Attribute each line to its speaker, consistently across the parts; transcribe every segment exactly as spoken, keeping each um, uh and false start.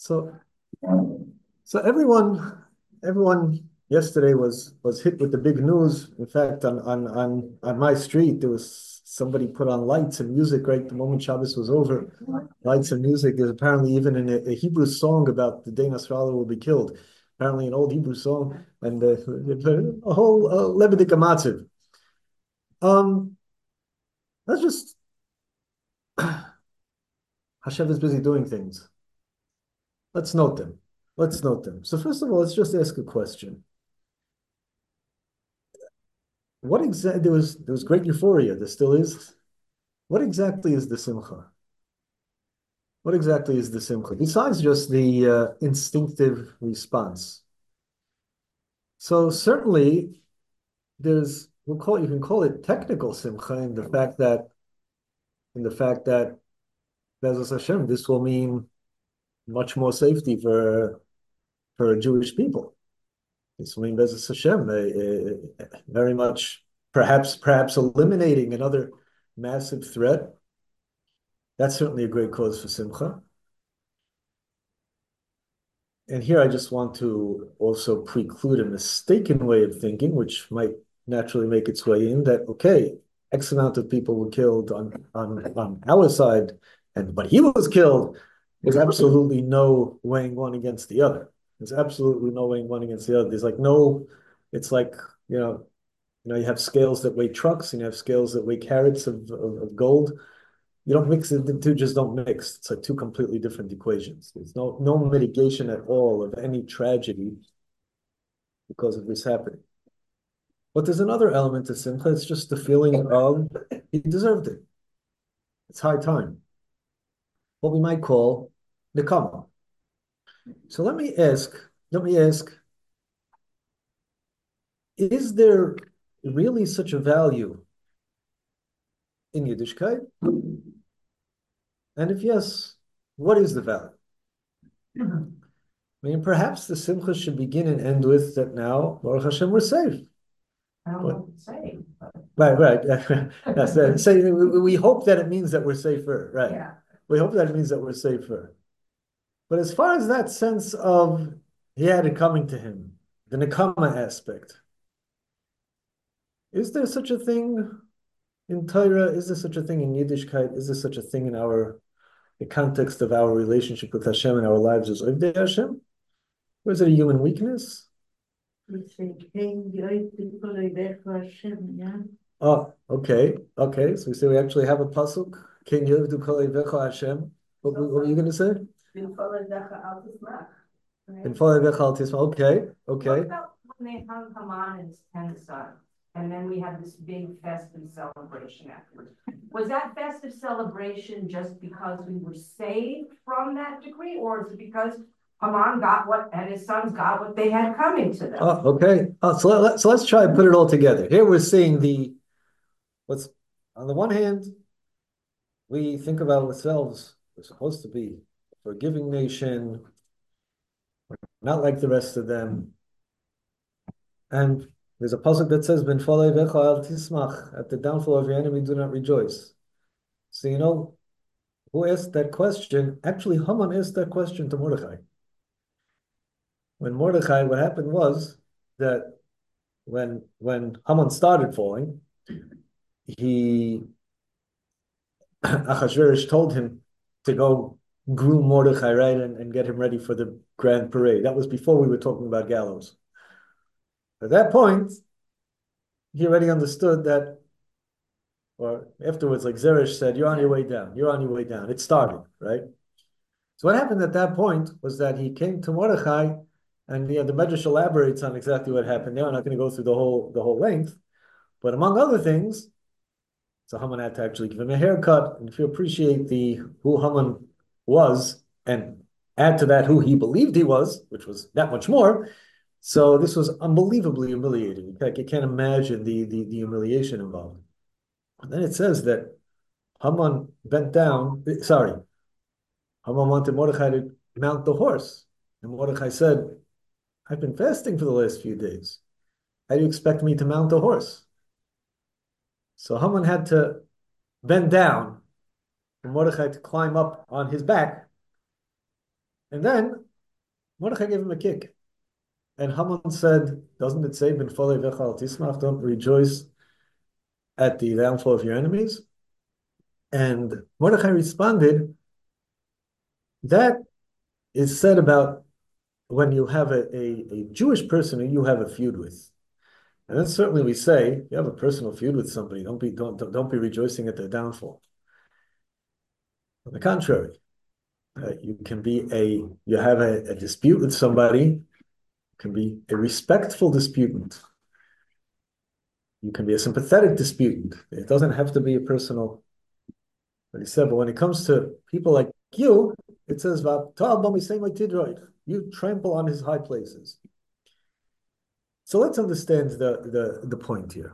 Speaker 1: So, so everyone, everyone yesterday was was hit with the big news. In fact, on on on on my street, there was somebody put on lights and music right the moment Shabbos was over. Lights and music. There's apparently even in a, a Hebrew song about the day Nasrallah will be killed. Apparently, an old Hebrew song and uh, a whole uh, Lebedik Amatziv. Um, let's just Hashem is busy doing things. Let's note them. Let's note them. So first of all, let's just ask a question. What exactly there was there was great euphoria, there still is. What exactly is the simcha? What exactly is the simcha? Besides just the uh, instinctive response. So certainly there's we'll call you can call it technical simcha in the fact that in the fact that Bezos Hashem, this will mean much more safety for for Jewish people. This will mean Bezos Hashem, uh, uh, very much perhaps perhaps eliminating another massive threat. That's certainly a great cause for simcha. And here I just want to also preclude a mistaken way of thinking, which might naturally make its way in that, okay, X amount of people were killed on, on, on our side, and but he was killed. There's absolutely no weighing one against the other. There's absolutely no weighing one against the other. There's like no, it's like, you know, you know, you have scales that weigh trucks and you have scales that weigh carats of, of, of gold. You don't mix it, the two just don't mix. It's like two completely different equations. There's no no mitigation at all of any tragedy because of this happening. But there's another element to simcha. It's just the feeling of he deserved it. It's high time. What we might call nikama. So let me ask, let me ask, is there really such a value in Yiddishkeit? And if yes, what is the value? I mean, perhaps the simcha should begin and end with that now, Baruch Hashem, we're safe.
Speaker 2: I don't know what to say. But...
Speaker 1: Right, right. That's that. Say, we, we hope that it means that we're safer, right?
Speaker 2: Yeah.
Speaker 1: We hope that it means that we're safer. But as far as that sense of he had it coming to him, the Nekama aspect, is there such a thing in Torah? Is there such a thing in Yiddishkeit? Is there such a thing in our the context of our relationship with Hashem and our lives as Ovdei Hashem? Or is it a human weakness? Oh, okay, okay. So we say we actually have a pasuk. Ken Yevdu Kol Eivecha Hashem. What, what were you going to say? In Fol Eivecha Al Tisma. Okay, okay.
Speaker 2: What about when they hung Haman and his ten sons, and then we had this big festive celebration afterwards? Was that festive celebration just because we were saved from that decree, or is it because Haman got what, and his sons got what they had coming to them?
Speaker 1: Oh, okay. Oh, so let, so let's try and put it all together. Here we're seeing the what's on the one hand, we think about ourselves, we're supposed to be a forgiving nation, not like the rest of them. And there's a pasuk that says, "Ben tismach," at the downfall of your enemy, do not rejoice. So you know who asked that question? Actually, Haman asked that question to Mordechai. When Mordechai, what happened was that when when Haman started falling, he Achashverosh told him to go groom Mordechai, right, and, and get him ready for the grand parade. That was before we were talking about gallows. At that point, he already understood that, or afterwards, like Zeresh said, you're on your way down. You're on your way down. It started, right? So what happened at that point was that he came to Mordechai, and you know, the Medrash elaborates on exactly what happened there. I'm not going to go through the whole the whole length, but among other things, so Haman had to actually give him a haircut. And if you appreciate the who Haman was, and add to that who he believed he was, which was that much more, so this was unbelievably humiliating. In fact, you can't imagine the, the, the humiliation involved. And then it says that Haman bent down, sorry, Haman wanted Mordechai to mount the horse. And Mordechai said, I've been fasting for the last few days. How do you expect me to mount a horse? So Haman had to bend down for Mordechai to climb up on his back And then Mordechai gave him a kick. And Haman said, doesn't it say, Ben Folei Vechal Tismach, don't rejoice at the downfall of your enemies? And Mordechai responded, that is said about when you have a, a, a Jewish person who you have a feud with. And then certainly we say, you have a personal feud with somebody, don't be don't don't be rejoicing at their downfall. On the contrary, uh, you can be a you have a, a dispute with somebody, it can be a respectful disputant. You can be a sympathetic disputant. It doesn't have to be a personal. But he said, but when it comes to people like you, it says, you trample on his high places. So let's understand the, the, the point here.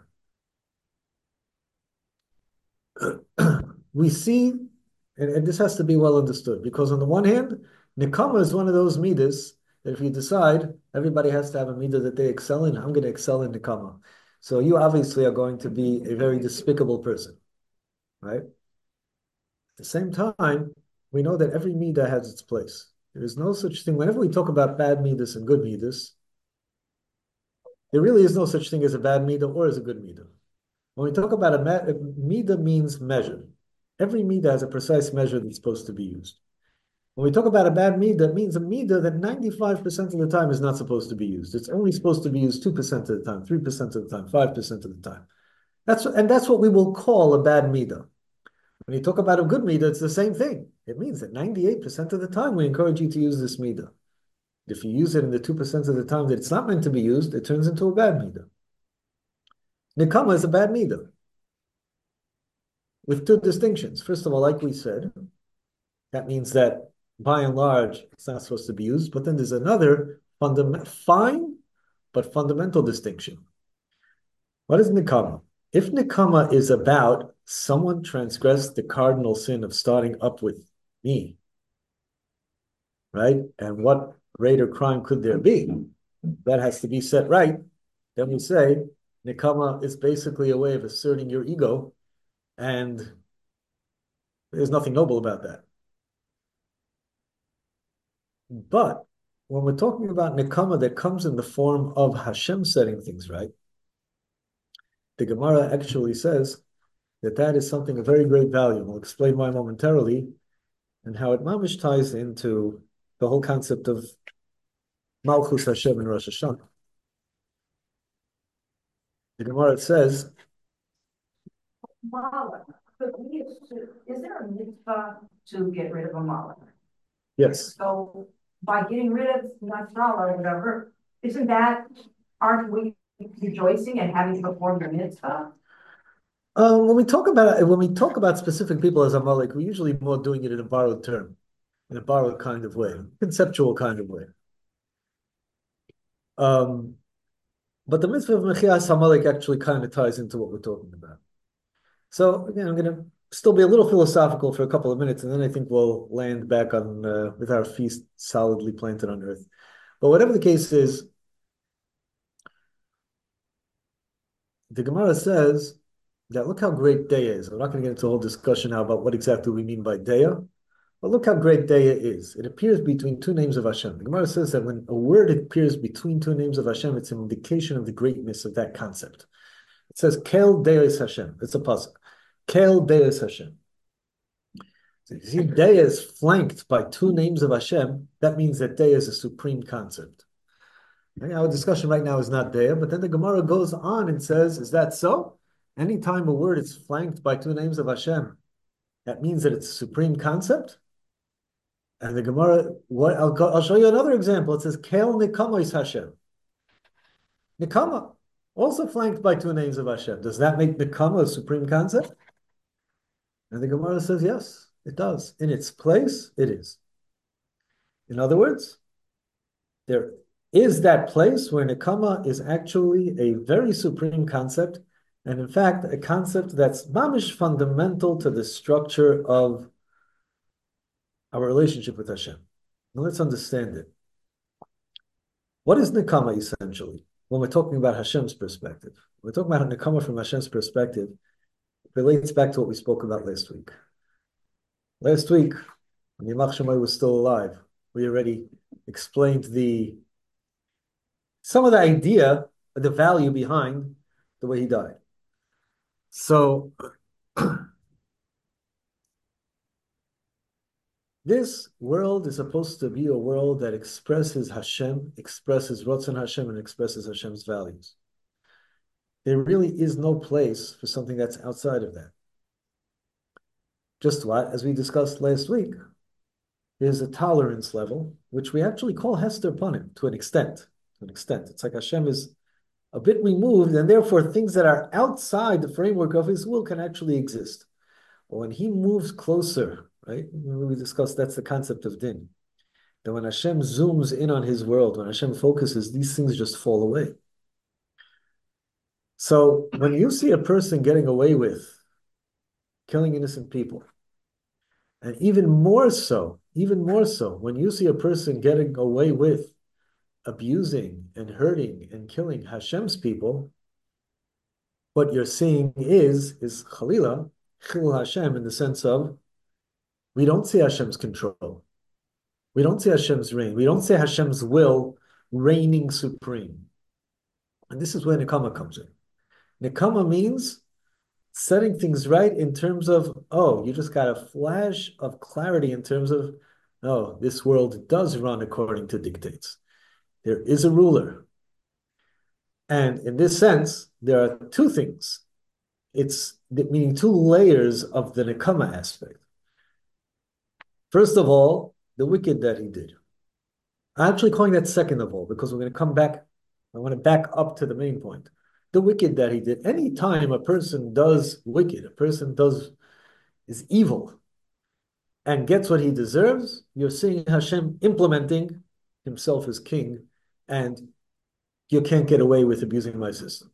Speaker 1: We see, and, and this has to be well understood, because on the one hand, Nikama is one of those midas that if you decide everybody has to have a midah that they excel in, I'm going to excel in Nikama. So you obviously are going to be a very despicable person, right? At the same time, we know that every midah has its place. There is no such thing. Whenever we talk about bad midas and good midas, there really is no such thing as a bad midah or as a good midah. When we talk about a, a midah means measure. Every midah has a precise measure that's supposed to be used. When we talk about a bad midah, it means a midah that ninety-five percent of the time is not supposed to be used. It's only supposed to be used two percent of the time, three percent of the time, five percent of the time. That's and that's what we will call a bad midah. When you talk about a good midah, it's the same thing. It means that ninety-eight percent of the time we encourage you to use this midah. If you use it in the two percent of the time that it's not meant to be used, it turns into a bad midah. Nikama is a bad midah, with two distinctions. First of all, like we said, that means that by and large, it's not supposed to be used, but then there's another fundamental, fine, but fundamental distinction. What is Nikama? If Nikama is about someone transgressed the cardinal sin of starting up with me, right? And what greater crime could there be? That has to be set right. Then we say Nikama is basically a way of asserting your ego, and there's nothing noble about that. But when we're talking about Nikama that comes in the form of Hashem setting things right, the Gemara actually says that that is something of very great value. We'll explain why momentarily, and how it mamish ties into the whole concept of Malchus Hashem in Rosh Hashanah. The Gemara says,
Speaker 2: Malach. But we is there a mitzvah to get rid of a malach?
Speaker 1: yes.
Speaker 2: So by getting rid of Nasrallah or whatever, isn't that, aren't we rejoicing and having to perform the mitzvah?
Speaker 1: Um, when we talk about when we talk about specific people as Amalek, we're usually more doing it in a borrowed term, in a borrowed kind of way, conceptual kind of way. Um, but the mitzvah of Mechias Amalek actually kind of ties into what we're talking about. So again, I'm going to still be a little philosophical for a couple of minutes, and then I think we'll land back on uh, with our feet solidly planted on earth. But whatever the case is, the Gemara says that look how great Deya is. I'm not going to get into a whole discussion now about what exactly we mean by Deya, but look how great Deya is. It appears between two names of Hashem. The Gemara says that when a word appears between two names of Hashem, it's an indication of the greatness of that concept. It says, Kel Deya Hashem. It's a puzzle. Kel Deya Hashem. So you see, Deya is flanked by two names of Hashem. That means that Deya is a supreme concept. Okay, our discussion right now is not Deya, but then the Gemara goes on and says, is that so? Anytime a word is flanked by two names of Hashem, that means that it's a supreme concept? And the Gemara, what I'll, I'll show you another example. It says, Kel Nikama is Hashem. Nikama, also flanked by two names of Hashem. Does that make Nikama a supreme concept? And the Gemara says, yes, it does. In its place, it is. In other words, there is that place where Nikama is actually a very supreme concept, and in fact, a concept that's mamish fundamental to the structure of our relationship with Hashem. Now let's understand it. What is Nikama essentially? When we're talking about Hashem's perspective, we're talking about Nikama from Hashem's perspective. It relates back to what we spoke about last week. Last week, when Yimach Shemai was still alive, We already explained the some of the idea, the value behind the way he died. So this world is supposed to be a world that expresses Hashem, expresses Ratzon Hashem, and expresses Hashem's values. There really is no place for something that's outside of that. Just what, as we discussed last week, there's a tolerance level, which we actually call Hester Panim to an extent. To an extent. It's like Hashem is a bit removed, and therefore things that are outside the framework of his will can actually exist. But when he moves closer, right? When we discussed that's the concept of din. That when Hashem zooms in on his world, when Hashem focuses, these things just fall away. So when you see a person getting away with killing innocent people, and even more so, even more so, when you see a person getting away with abusing and hurting and killing Hashem's people, what you're seeing is, is Chalila, Chil Hashem, in the sense of, we don't see Hashem's control. We don't see Hashem's reign. We don't see Hashem's will reigning supreme. And this is where Nekama comes in. Nekama means setting things right in terms of, oh, you just got a flash of clarity in terms of, oh, this world does run according to dictates. There is a ruler. And in this sense, there are two things. It's meaning two layers of the Nekama aspect. First of all, the wicked that he did. I'm actually calling that second of all, because we're going to come back. I want to back up to the main point. The wicked that he did. Anytime a person does wicked, a person does is evil and gets what he deserves, you're seeing Hashem implementing himself as king, and you can't get away with abusing my system.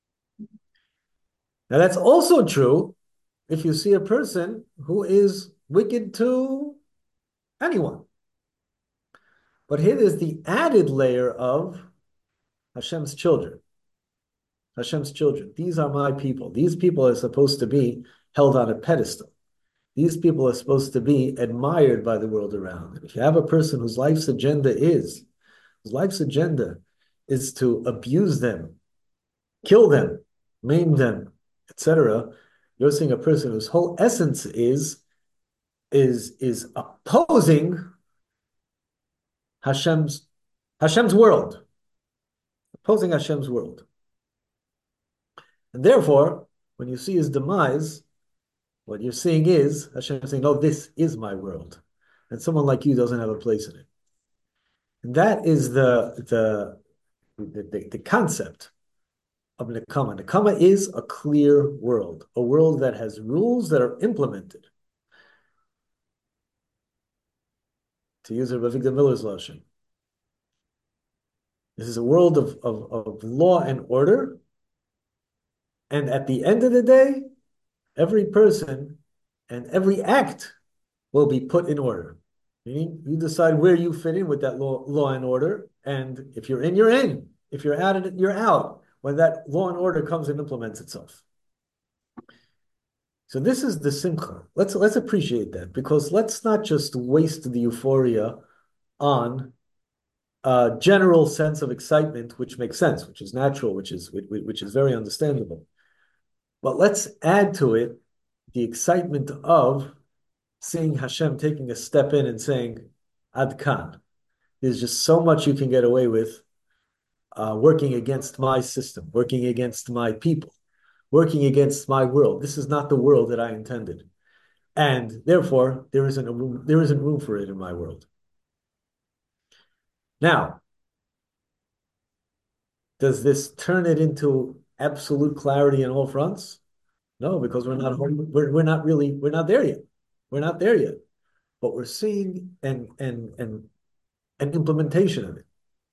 Speaker 1: Now that's also true if you see a person who is wicked to anyone. But here there's the added layer of Hashem's children. Hashem's children. These are my people. These people are supposed to be held on a pedestal. These people are supposed to be admired by the world around. And if you have a person whose life's agenda is, whose life's agenda is to abuse them, kill them, maim them, et cetera, you're seeing a person whose whole essence is, is, is opposing Hashem's, Hashem's world. Opposing Hashem's world. And therefore, when you see his demise, what you're seeing is Hashem saying, no, this is my world. And someone like you doesn't have a place in it. And that is the, the, the, the concept of Nekama. Nekama is a clear world, a world that has rules that are implemented. To use Rabbi Avigdor Miller's lashon. This is a world of, of, of law and order. And at the end of the day, every person and every act will be put in order. Meaning, you decide where you fit in with that law, law and order. And if you're in, you're in. If you're out, you're out. When that law and order comes and implements itself. So this is the simcha. Let's let's appreciate that, because let's not just waste the euphoria on a general sense of excitement, which makes sense, which is natural, which is which, which is very understandable. But let's add to it the excitement of seeing Hashem taking a step in and saying, Ad Kan, there's just so much you can get away with uh, working against my system, working against my people, working against my world. This is not the world that I intended. And therefore, there isn't a room, there isn't room for it in my world. Now, does this turn it into absolute clarity in all fronts? No, because we're not we're, we're not really we're not there yet. We're not there yet. But we're seeing an an an an implementation of it.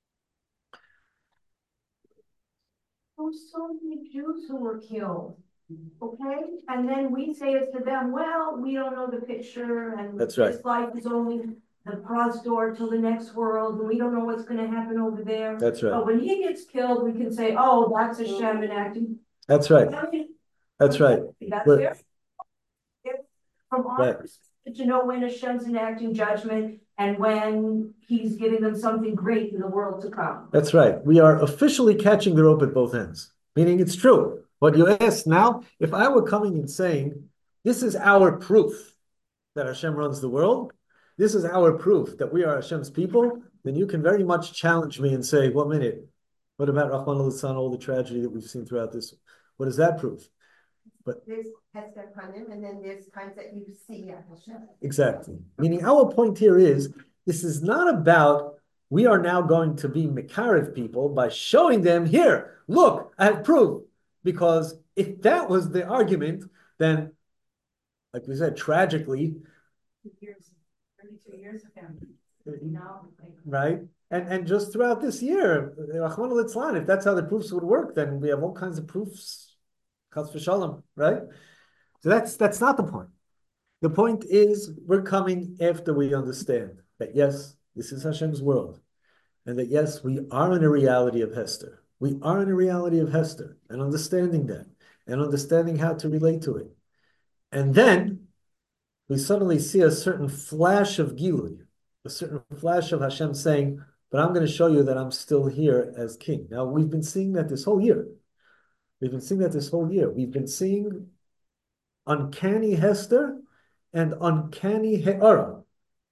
Speaker 2: There were so many Jews who were killed. Okay? And then we say it to them, well, we don't know the picture, and
Speaker 1: That's right.
Speaker 2: This life is only the cross door to the next world, and we don't know what's going to happen over there.
Speaker 1: That's right.
Speaker 2: But when he gets killed, we can say, oh, that's a Hashem enacting.
Speaker 1: That's right. That's right.
Speaker 2: That's
Speaker 1: But,
Speaker 2: fair. From our
Speaker 1: right.
Speaker 2: perspective. to know when Hashem's enacting judgment and when he's giving them something great in the world to come.
Speaker 1: That's right. We are officially catching the rope at both ends, meaning it's true. What you asked now, if I were coming and saying, this is our proof that Hashem runs the world, this is our proof that we are Hashem's people, then you can very much challenge me and say, one minute, what about Rahman al all the tragedy that we've seen throughout this? What is that proof? But
Speaker 3: there's Hester Panim, and then there's times that you see Hashem.
Speaker 1: Exactly. Meaning our point here is, this is not about we are now going to be Mekarev people by showing them, here, look, I have proof. Because if that was the argument, then, like we said, tragically,
Speaker 2: Years, thirty-two years of him, you know, like,
Speaker 1: right? And and just throughout this year, Rahman al if that's how the proofs would work, then we have all kinds of proofs, Chas v'shalom, right? So that's that's not the point. The point is we're coming after we understand that yes, this is Hashem's world, and that yes, we are in a reality of Hester. We are in a reality of Hester, and understanding that, and understanding how to relate to it. And then we suddenly see a certain flash of Gilui, a certain flash of Hashem saying, but I'm going to show you that I'm still here as king. Now, we've been seeing that this whole year. We've been seeing that this whole year. We've been seeing uncanny Hester and uncanny He'ara.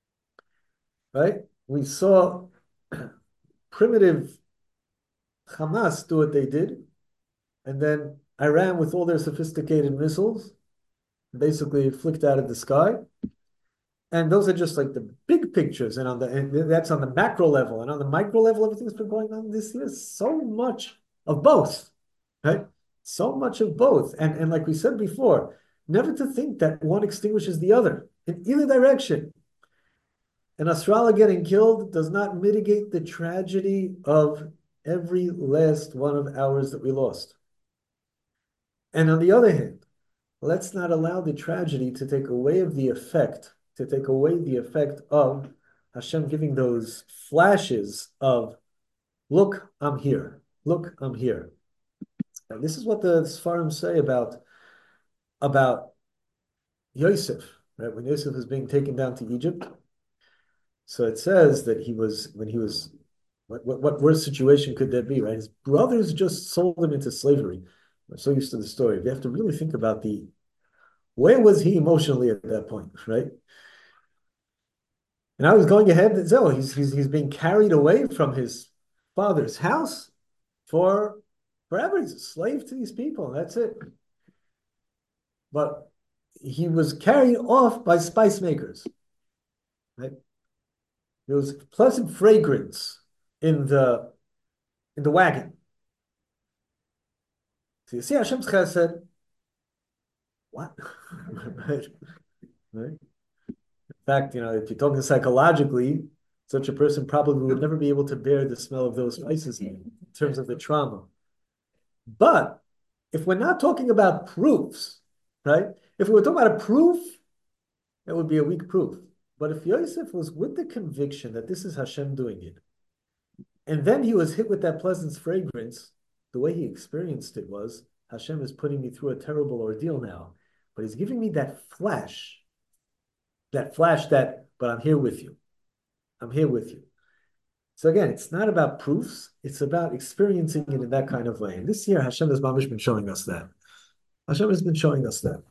Speaker 1: Right? We saw primitive Hamas do what they did, and then Iran with all their sophisticated missiles basically flicked out of the sky. And those are just like the big pictures, and on the and that's on the macro level, and on the micro level, everything's been going on this year. So much of both, right? So much of both, and and like we said before, never to think that one extinguishes the other in either direction. And Nasrallah getting killed does not mitigate the tragedy of every last one of ours that we lost. And on the other hand, let's not allow the tragedy to take away of the effect, to take away the effect of Hashem giving those flashes of, look, I'm here. Look, I'm here. And this is what the Sfarim say about, about Yosef, right? When Yosef was being taken down to Egypt. So it says that he was, when he was, what, what, what worse situation could there be, right? His brothers just sold him into slavery. I'm so used to the story. You have to really think about the, where was he emotionally at that point, right? And I was going ahead, so he's, he's, he's being carried away from his father's house for forever. He's a slave to these people, that's it. But he was carried off by spice makers, right? There was pleasant fragrance in the, in the wagon. So you see Hashem's chesed, what? right? Right? In fact, you know, if you're talking psychologically, such a person probably would never be able to bear the smell of those spices in terms of the trauma. But if we're not talking about proofs, right? If we were talking about a proof, it would be a weak proof. But if Yosef was with the conviction that this is Hashem doing it, and then he was hit with that pleasant fragrance, the way he experienced it was, Hashem is putting me through a terrible ordeal now, but he's giving me that flash, that flash that, but I'm here with you. I'm here with you. So again, it's not about proofs, it's about experiencing it in that kind of way. And this year, Hashem has been showing us that. Hashem has been showing us that.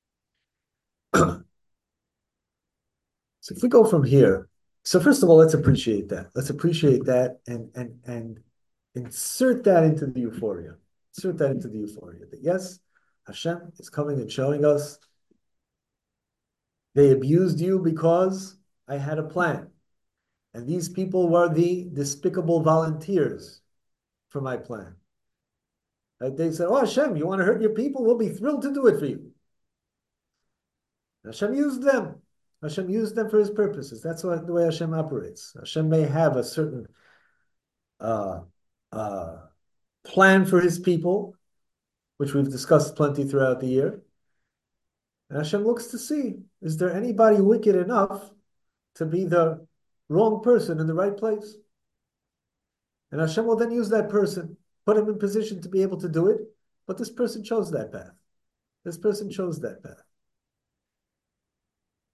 Speaker 1: So if we go from here, so first of all, let's appreciate that. Let's appreciate that and and and insert that into the euphoria. Insert that into the euphoria. That yes, Hashem is coming and showing us they abused you because I had a plan. And these people were the despicable volunteers for my plan. Right? They said, oh Hashem, you want to hurt your people? We'll be thrilled to do it for you. Hashem used them. Hashem used them for his purposes. That's what, the way Hashem operates. Hashem may have a certain uh, uh, plan for his people, which we've discussed plenty throughout the year. And Hashem looks to see, is there anybody wicked enough to be the wrong person in the right place? And Hashem will then use that person, put him in position to be able to do it, but this person chose that path. This person chose that path.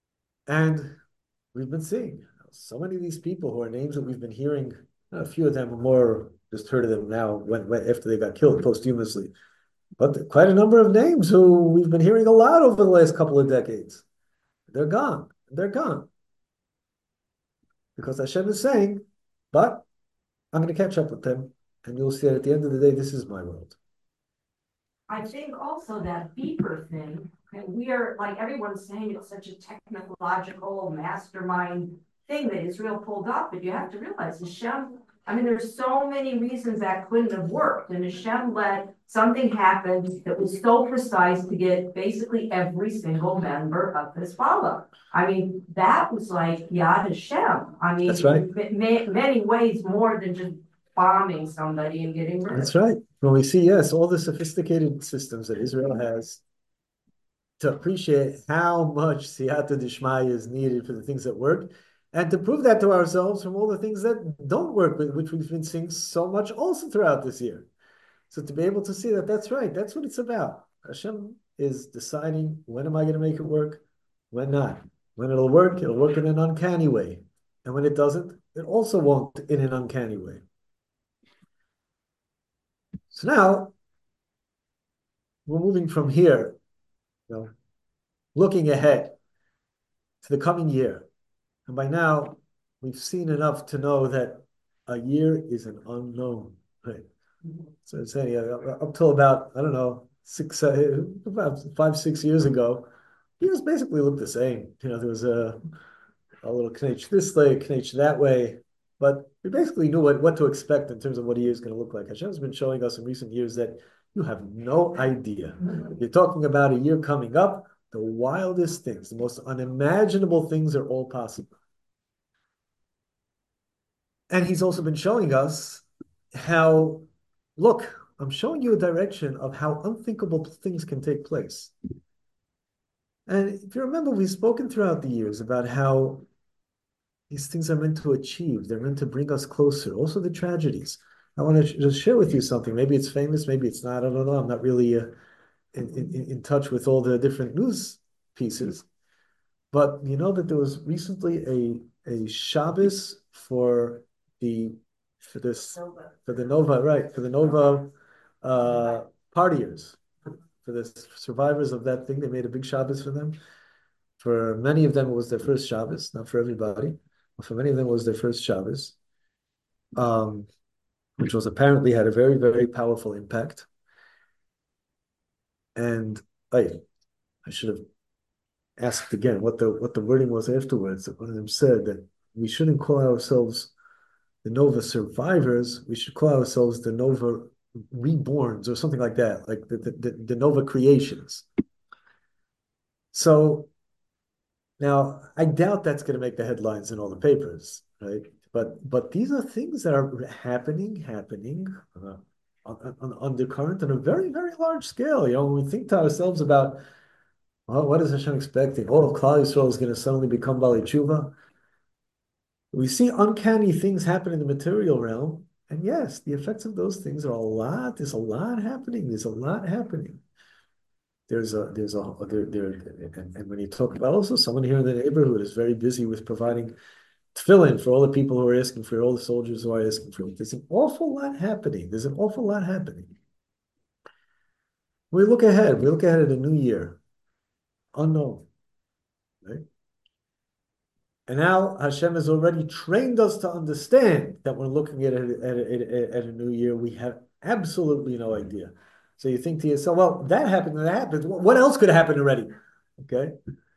Speaker 1: And we've been seeing so many of these people who are names that we've been hearing. A few of them are more just heard of them now when, when after they got killed posthumously. But quite a number of names who we've been hearing a lot over the last couple of decades. They're gone. They're gone. Because Hashem is saying, but I'm going to catch up with them. And you'll see that at the end of the day, this is my world.
Speaker 2: I think also that beeper thing, we are, like everyone's saying, it's such a technological mastermind thing that Israel pulled off, but you have to realize Hashem, I mean, there's so many reasons that couldn't have worked, and Hashem let something happen that was so precise to get basically every single member of Hezbollah. I mean, that was like Yad Hashem. I mean,
Speaker 1: That's right.
Speaker 2: in many ways more than just bombing somebody and getting rid of.
Speaker 1: That's right. When we see, yes, all the sophisticated systems that Israel has to appreciate how much siyata d'shmaya is needed for the things that work, and to prove that to ourselves from all the things that don't work, which we've been seeing so much also throughout this year. So to be able to see that that's right, that's what it's about. Hashem is deciding when am I going to make it work, when not. When it'll work, it'll work in an uncanny way. And when it doesn't, it also won't in an uncanny way. So now, we're moving from here, you know, looking ahead to the coming year. And by now, we've seen enough to know that a year is an unknown, right? So I'm saying, uh, up till about, I don't know, six, uh, about five, six years ago, years basically looked the same. You know, there was a, a little knetch this way, knetch that way, but we basically knew what, what to expect in terms of what a year is going to look like. Hashem's been showing us in recent years that you have no idea. You're talking about a year coming up, the wildest things, the most unimaginable things are all possible. And he's also been showing us how, look, I'm showing you a direction of how unthinkable things can take place. And if you remember, we've spoken throughout the years about how these things are meant to achieve. They're meant to bring us closer. Also the tragedies. I want to just share with you something. Maybe it's famous, maybe it's not. I don't know. I'm not really uh, in, in, in touch with all the different news pieces. But you know that there was recently a, a Shabbos for the for this
Speaker 2: Nova.
Speaker 1: for the Nova, right, for the Nova uh, partiers, for the survivors of that thing. They made a big Shabbos for them. For many of them, it was their first Shabbos, not for everybody. But for many of them, it was their first Shabbos, um, which was apparently had a very, very powerful impact. And I, I should have asked again what the what the wording was afterwards. One of them said that we shouldn't call ourselves the Nova survivors. We should call ourselves the Nova reborns or something like that, like the the, the, the Nova creations. So now I doubt that's going to make the headlines in all the papers, right? But but these are things that are happening, happening uh, on, on undercurrent on a very, very large scale. You know, when we think to ourselves about, well, what is Hashem expecting? All of Klal Yisrael is going to suddenly become Bali Tshuva. We see uncanny things happen in the material realm. And yes, the effects of those things are a lot. There's a lot happening. There's a lot happening. There's a, there's a, there, there, and, and when you talk about also someone here in the neighborhood is very busy with providing tefillin for all the people who are asking for it, all the soldiers who are asking for it. There's an awful lot happening. There's an awful lot happening. We look ahead. We look ahead at a new year. Unknown, right? And now Hashem has already trained us to understand that we're looking at a, at a, at a new year. We have absolutely no idea. So you think to yourself, well, that happened, that happened. What else could have happened already? Okay.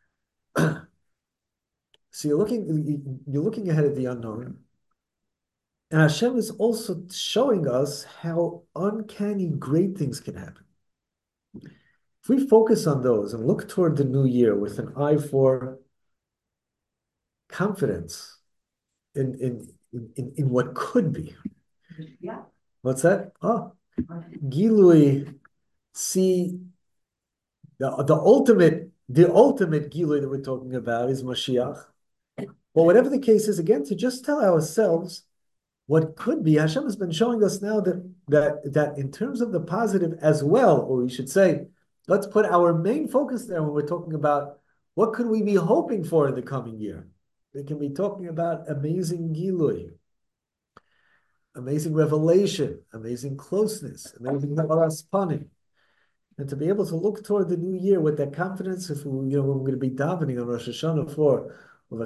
Speaker 1: So you're looking, you're looking ahead at the unknown. And Hashem is also showing us how uncanny great things can happen. If we focus on those and look toward the new year with an eye for confidence in, in, in, in what could be.
Speaker 2: Yeah.
Speaker 1: What's that? Oh, Gilui, see, the, the ultimate, the ultimate Gilui that we're talking about is Mashiach. Well, whatever the case is, again, to just tell ourselves what could be. Hashem has been showing us now that, that, that in terms of the positive as well, or we should say, let's put our main focus there when we're talking about What could we be hoping for in the coming year? We can be talking about amazing Gilui, amazing revelation, amazing closeness, amazing Paraspanim. And to be able to look toward the new year with that confidence, if we, you know, we're going to be davening on Rosh Hashanah for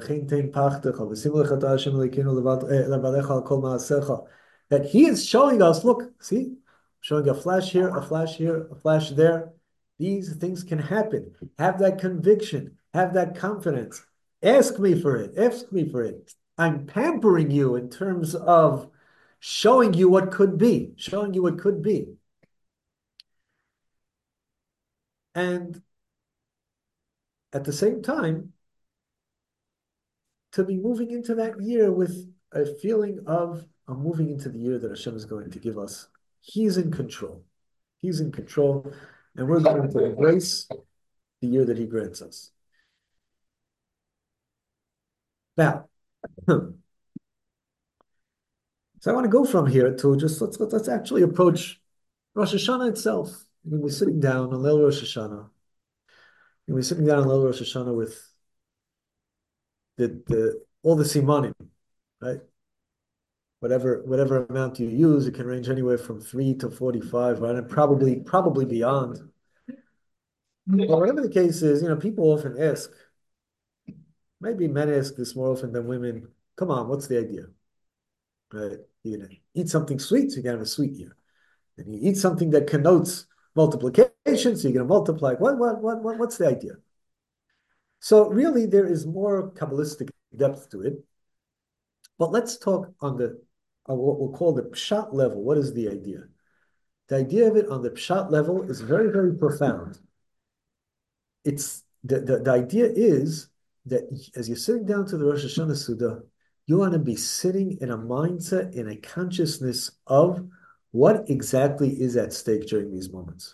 Speaker 1: that He is showing us, look, see, showing a flash here, a flash here, a flash there. These things can happen. Have that conviction, have that confidence. Ask me for it, ask me for it. I'm pampering you in terms of showing you what could be, showing you what could be. And at the same time, to be moving into that year with a feeling of, I'm moving into the year that Hashem is going to give us. He's in control. He's in control. And we're going to embrace the year that He grants us. Now, so I want to go from here to just, let's, let's actually approach Rosh Hashanah itself. When we're sitting down on Leil Rosh Hashanah, when we're sitting down on Leil Rosh Hashanah with the, the all the simanim, right? Whatever whatever amount you use, it can range anywhere from three to forty-five, right? And probably probably beyond. But whatever the case is, you know, people often ask, maybe men ask this more often than women, come on, what's the idea? Right? You're gonna eat something sweet, so you're gonna have a sweet year. And you eat something that connotes multiplication, so you're gonna multiply. What what what, what what's the idea? So really, there is more Kabbalistic depth to it. But let's talk on the on what we'll call the pshat level. What is the idea? The idea of it on the pshat level is very, very profound. It's the, the, the idea is that as you're sitting down to the Rosh Hashanah Suda, you want to be sitting in a mindset, in a consciousness of what exactly is at stake during these moments.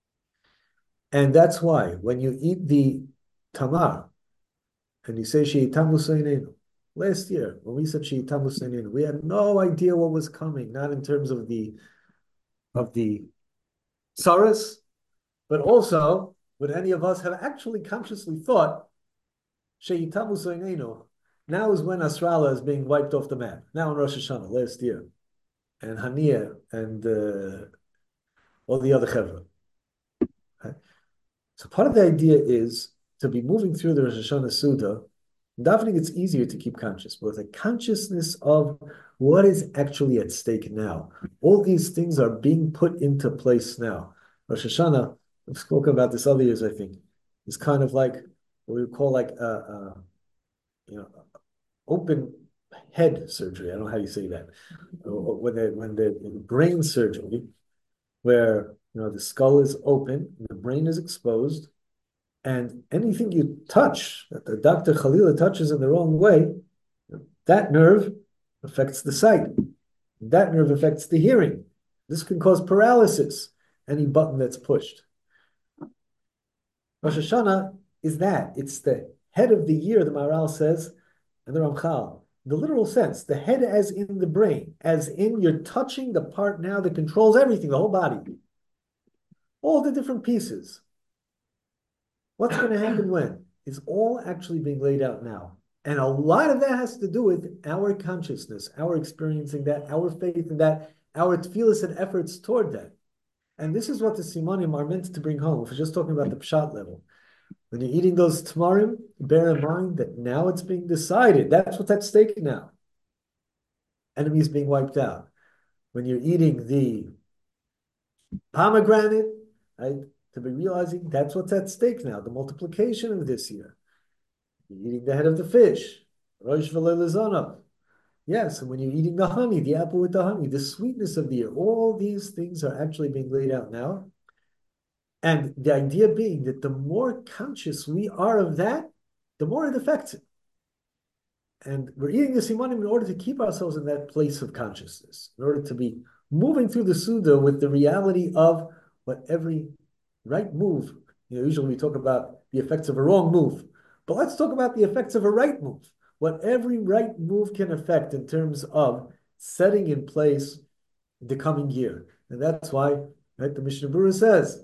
Speaker 1: And that's why when you eat the tamar and you say She'itamu Seinenu, last year, when we said She'itamu Seinenu, we had no idea what was coming, not in terms of the of the saras, but also would any of us have actually consciously thought She'itamu Seinenu, now is when Nasrallah is being wiped off the map. Now in Rosh Hashanah, last year, and Haniah and uh, all the other chevra. Okay? So part of the idea is to be moving through the Rosh Hashanah Suda. Davening, it's easier to keep conscious, but with a consciousness of what is actually at stake now. All these things are being put into place now. Rosh Hashanah, I've spoken about this other years, I think, is kind of like what we would call like a, a you know, open head surgery. I don't know how you say that. When the when the brain surgery, where you know the skull is open, the brain is exposed. And anything you touch, that the doctor Khalila touches in the wrong way, that nerve affects the sight. That nerve affects the hearing. This can cause paralysis, any button that's pushed. Rosh Hashanah is that. It's the head of the year, the Maharal says, and the Ramchal. In the literal sense, the head as in the brain, as in you're touching the part now that controls everything, the whole body. All the different pieces. What's going to happen when? Is all actually being laid out now. And a lot of that has to do with our consciousness, our experiencing that, our faith in that, our tefillas and efforts toward that. And this is what the simanim are meant to bring home. If we're just talking about the pshat level. When you're eating those tamarim, bear in mind that now it's being decided. That's what's at stake now. Enemies being wiped out. When you're eating the pomegranate, right? To be realizing that's what's at stake now, the multiplication of this year. You're eating the head of the fish, Rosh V'Leilazanav. Yes, and when you're eating the honey, the apple with the honey, the sweetness of the year, all these things are actually being laid out now. And the idea being that the more conscious we are of that, the more it affects it. And we're eating the simanim in order to keep ourselves in that place of consciousness, in order to be moving through the Suda with the reality of what every right move, you know, usually we talk about the effects of a wrong move, but let's talk about the effects of a right move. What every right move can affect in terms of setting in place the coming year. And that's why, right, the Mishnah Berurah says,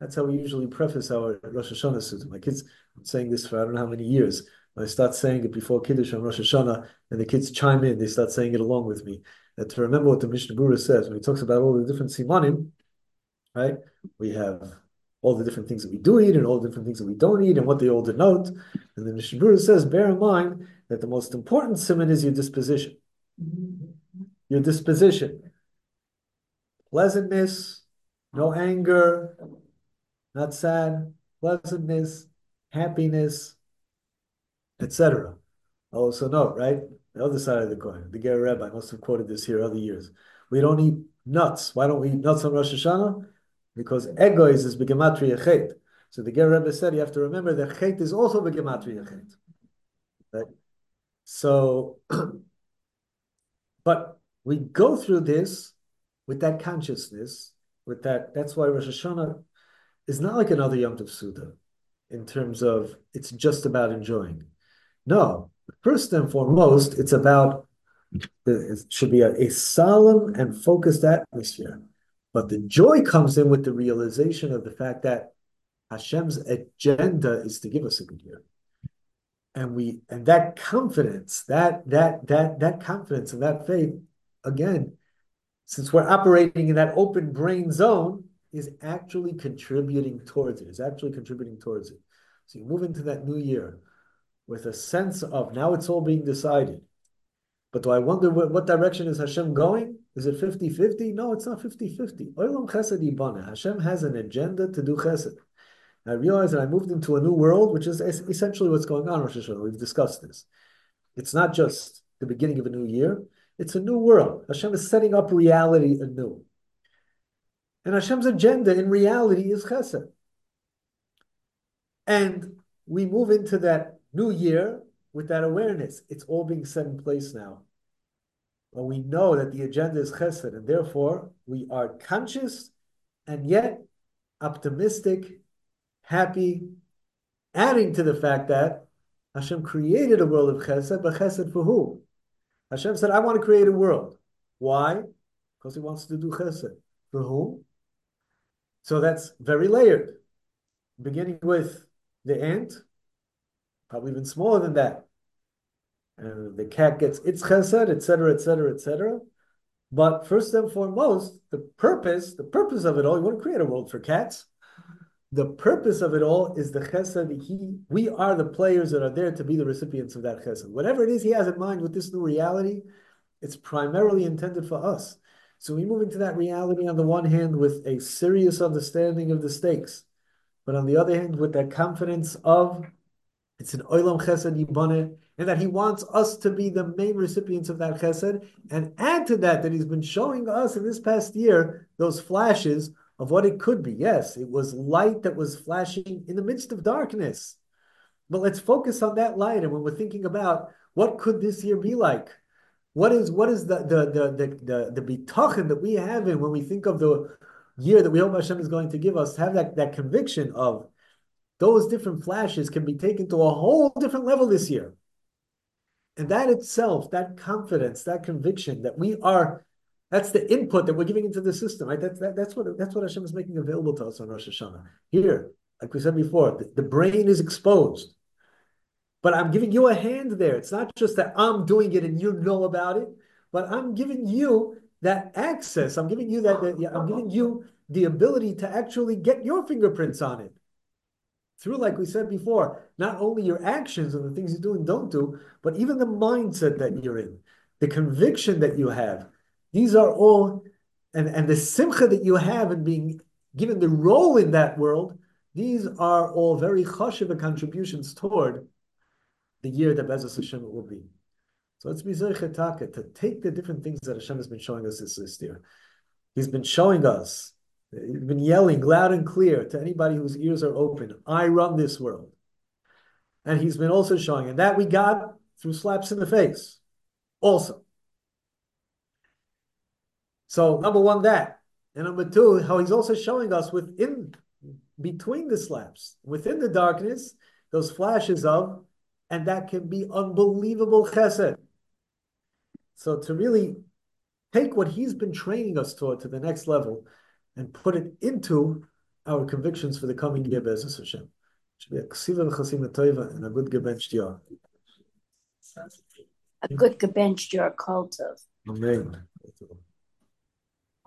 Speaker 1: That's how we usually preface our Rosh Hashanah Sutta. My kids, I'm saying this for I don't know how many years. When I start saying it before Kiddush on Rosh Hashanah, and the kids chime in, they start saying it along with me. That to remember what the Mishnah Berurah says when he talks about all the different simanim, right? We have all the different things that we do eat and all the different things that we don't eat and what they all denote. And the Mishnah Berurah says, bear in mind that the most important siman is your disposition. Your disposition. Pleasantness, no anger, not sad, pleasantness, happiness, et cetera. Also note, right? The other side of the coin. The Ger Rebbe, I must have quoted this here other years. We don't eat nuts. Why don't we eat nuts on Rosh Hashanah? Because egois is begematria chet. So the Ger Rebbe said you have to remember that chet is also begematria chet. Right? So, but we go through this with that consciousness, with that. That's why Rosh Hashanah is not like another Yom Tov Suda in terms of it's just about enjoying. No, first and foremost, it's about, it should be a, a solemn and focused atmosphere. But the joy comes in with the realization of the fact that Hashem's agenda is to give us a good year. And we, and that confidence, that, that, that, that confidence and that faith, again, since we're operating in that open brain zone, is actually contributing towards it, is actually contributing towards it. So you move into that new year with a sense of now it's all being decided. But do I wonder what, what direction is Hashem going? Is it fifty-fifty? No, it's not fifty-fifty. Olam chesed yibana. Hashem has an agenda to do chesed. I realized that I moved into a new world, which is essentially what's going on in Rosh Hashanah. We've discussed this. It's not just the beginning of a new year. It's a new world. Hashem is setting up reality anew. And Hashem's agenda in reality is chesed. And we move into that new year with that awareness. It's all being set in place now. But we know that the agenda is chesed, and therefore we are conscious and yet optimistic, happy, adding to the fact that Hashem created a world of chesed, but chesed for who? Hashem said, I want to create a world. Why? Because he wants to do chesed. For whom? So that's very layered. Beginning with the ant, probably even smaller than that. And the cat gets its chesed, et cetera, et cetera, et cetera. But first and foremost, the purpose, the purpose of it all, you want to create a world for cats. The purpose of it all is the chesed. He, we are the players that are there to be the recipients of that chesed. Whatever it is he has in mind with this new reality, it's primarily intended for us. So we move into that reality on the one hand with a serious understanding of the stakes, but on the other hand with that confidence of it's an olam chesed yibane, and that he wants us to be the main recipients of that chesed, and add to that that he's been showing us in this past year those flashes of what it could be. Yes, it was light that was flashing in the midst of darkness. But let's focus on that light. And when we're thinking about what could this year be like, what is what is the the the the the, the bitachon that we have in when we think of the year that we hope Hashem is going to give us, have that, that conviction of those different flashes can be taken to a whole different level this year. And that itself, that confidence, that conviction that we are, that's the input that we're giving into the system, right? That's that, that's what that's what Hashem is making available to us on Rosh Hashanah. Here, like we said before, the, the brain is exposed. But I'm giving you a hand there. It's not just that I'm doing it and you know about it, but I'm giving you that access. I'm giving you that, that I'm giving you the ability to actually get your fingerprints on it. Through, like we said before, not only your actions and the things you do and don't do, but even the mindset that you're in, the conviction that you have. These are all, and, and the simcha that you have in being given the role in that world, these are all very chashuv contributions toward the year that Be'ezus Hashem will be. So let's be zeichet to take the different things that Hashem has been showing us this, this year. He's been showing us, he's been yelling loud and clear to anybody whose ears are open, I run this world. And he's been also showing, and that we got through slaps in the face also. So number one, that. And number two, how he's also showing us within, between the slaps, within the darkness, those flashes of, and that can be unbelievable chesed. So to really take what he's been training us toward to the next level and put it into our convictions for the coming year, Be'ezus Hashem. Should be a ksiva v'chasim tova and a good gebenched year.
Speaker 4: A good gebenched year cult of.
Speaker 1: Amen.